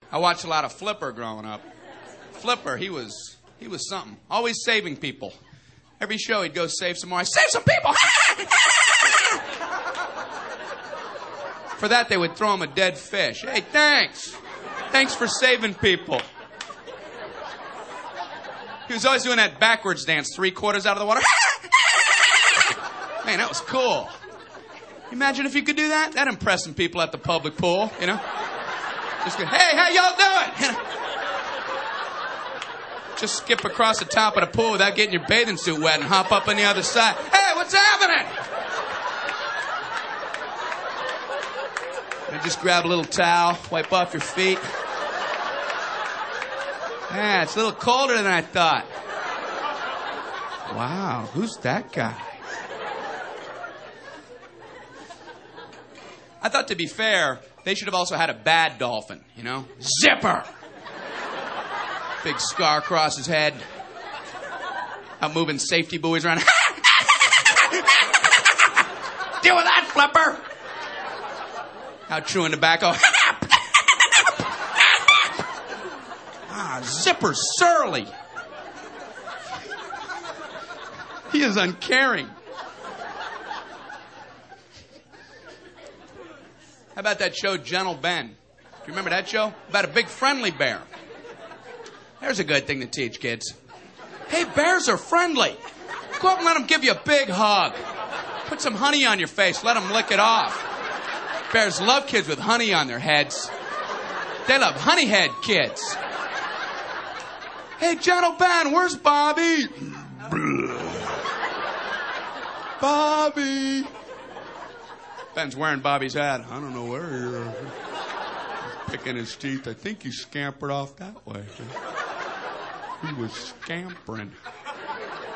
I watched a lot of Flipper growing up. Flipper, he was something. Always saving people. Every show he'd go save some more. I save some people! For that, they would throw him a dead fish. Hey, thanks. Thanks for saving people. He was always doing that backwards dance, 3/4 out of the water. Man, that was cool. Imagine if you could do that. That'd impress some people at the public pool, you know? Just go, hey, how y'all doing? You know? Just skip across the top of the pool without getting your bathing suit wet and hop up on the other side. Hey, what's happening? And just grab a little towel, wipe off your feet. Yeah, it's a little colder than I thought. Wow, who's that guy? I thought, to be fair, they should have also had a bad dolphin, you know? Zipper! Big scar across his head. Out moving safety buoys around. Deal with that, Flipper! Out chewing tobacco. Zipper's surly. He is uncaring. How about that show, Gentle Ben? Do you remember that show? About a big friendly bear. There's a good thing to teach kids. Hey, bears are friendly. Go up and let them give you a big hug. Put some honey on your face. Let them lick it off. Bears love kids with honey on their heads. They love honey head kids. Hey, Gentle Ben, where's Bobby? Bobby. Ben's wearing Bobby's hat. I don't know where you're picking his teeth. I think he scampered off that way. He was scampering.